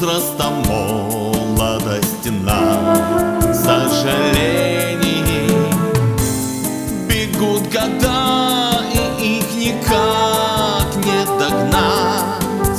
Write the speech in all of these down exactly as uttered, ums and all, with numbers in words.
возраста молодости на сожалений бегут года, и их никак не догнать.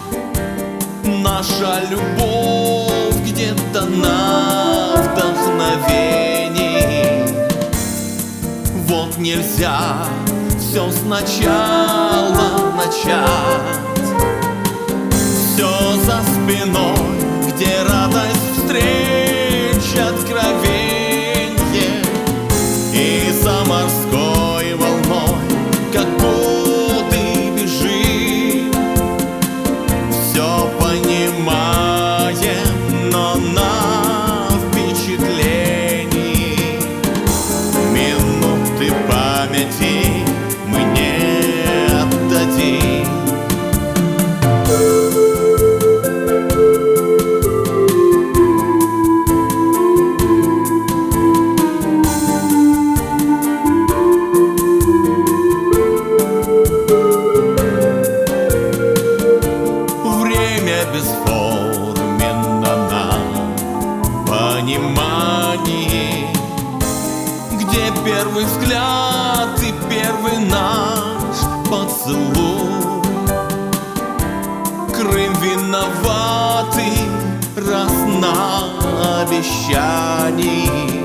Наша любовь где-то на вдохновении. Вот нельзя все сначала начать. Все за спиной, где радость встреч, откровенье, и за морской волной, как годы бежим. Все понимаем, но на впечатлении минуты памяти мы не отдадим. Бесформенно на понимании, где первый взгляд и первый наш поцелуй. Крым виноватый, раз на обещании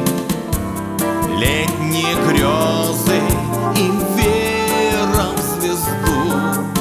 летние грезы и вера в звезду.